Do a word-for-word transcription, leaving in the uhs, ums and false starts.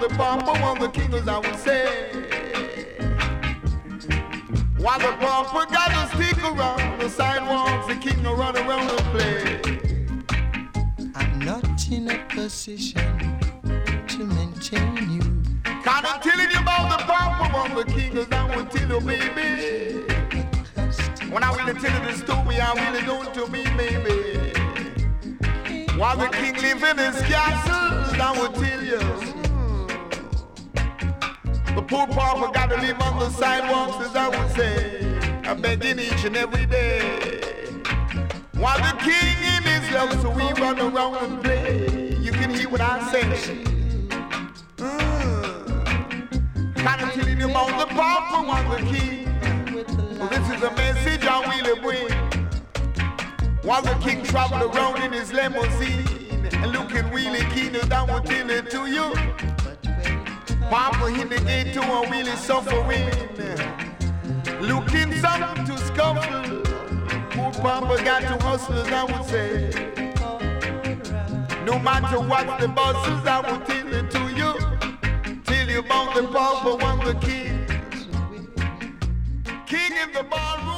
the bumper on the king, as I would say. While the bumper got to stick around the sidewalks, the king will run around and play. I'm not in a position to maintain you. Kind of telling you about the bumper on the king, as I would tell you, baby. When I really tell you the story, I really don't to me, baby. While the king live in his castle, I would tell you. The poor pauper got to live on the sidewalks, as I would say. I'm begging each and every day. While the king in his love, so we run around and play. You can hear what I say. Mm. Kind of telling you about the pauper on the king. Well, this is a message I really bring. While the king traveled around in his limousine and looking really keen, as I will tell it to you. Papa in the gate to a really suffering, looking something to scuffle. Poor Papa got to hustle, as I would say. No matter what the bosses, I will tell it to you. Tell you about the Papa, one the king. King in the ballroom.